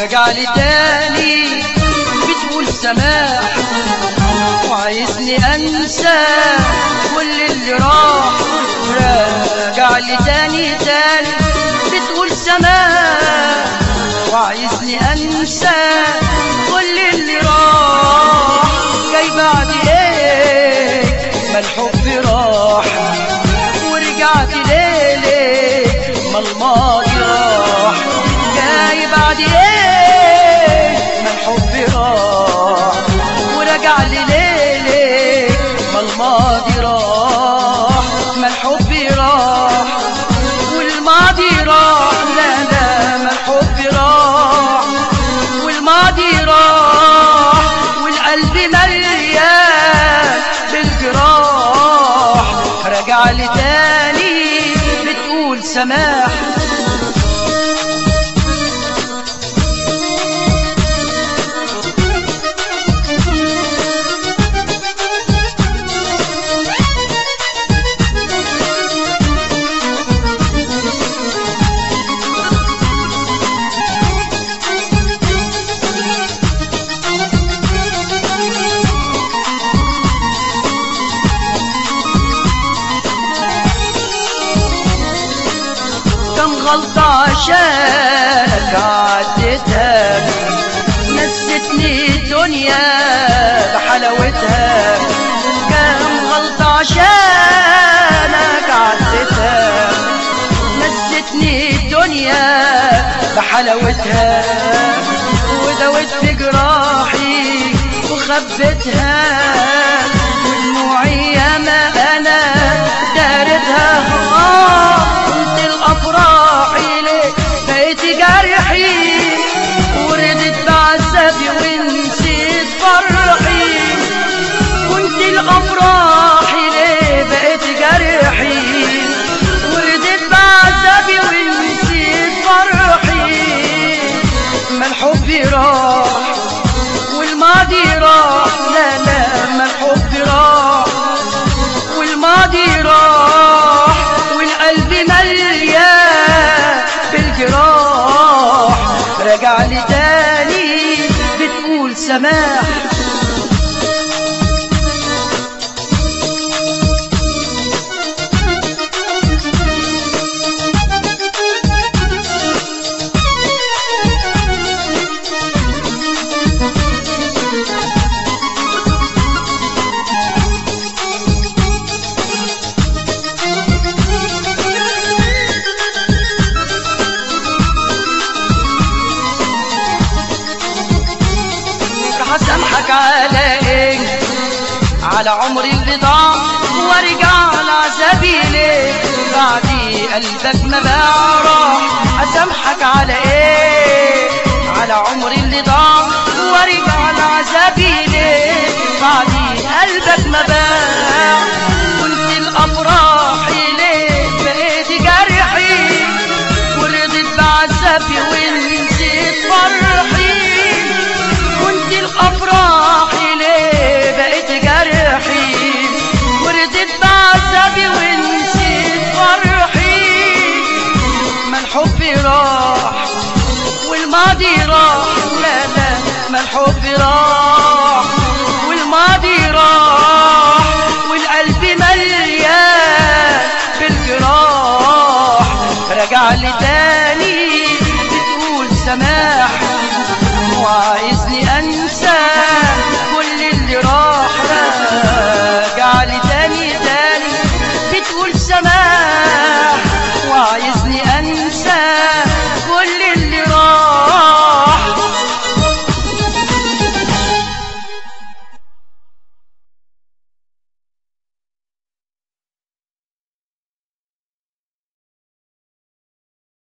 رجع لي تاني بتقول سماح، وعايزني انسى كل اللي راح. رجع لي تاني بتقول سماح، وعايزني انسى كل اللي راح. جاي بعد ايه ما الحب راح، ورجعت ليلي ما الماضي راح. جاي بعد ايه ما الحب راح، ورجع لي ليلي ما الماضي راح. ما الحب راح والماضي راح، لا لا ما الحب راح والماضي راح. والقلب مليان بالجراح، رجع لي تاني بتقول سماح. غلطة عشانك عدتها، نستني الدنيا بحلاوتها. كم غلطة عشانك عدتها، نستني الدنيا بحلاوتها. ودوت في جراحي وخبتها، ودموعي ياما انا دارتها. كنت الافراح بقيت جرحي، وردت بعذابي ونسيت فرحي. كنت الافراح ليه بقيت جرحي، وردت بعذابي ونسيت فرحي. ما الحب راح والماضي راح، لا لا ما الحب راح والماضي راح. والقلب مليان بالجراح، رجع لي تاني بتقول سماح. اسامحك على ايه؟ على عمري اللي ضاع، وارجع على عذابي ليه؟ بعدي قلبك ما بقى راح. اسامحك على ايه؟ على عمري اللي ضاع، وارجع على عذابي ليه؟ بعدي قلبك ما بقى. كنت الافراح ليه بقيت جرحي، ورضيت بعذابي ونسيت فرحي. كنت الافراح ليه بقيت جرحي، وردت بعذابي ونسيت فرحي. ما الحب راح والماضي راح، لا لا ما الحب راح والماضي راح. والقلب مليان بالجراح، رجع لي تاني بتقول سماح، وعايزني انسى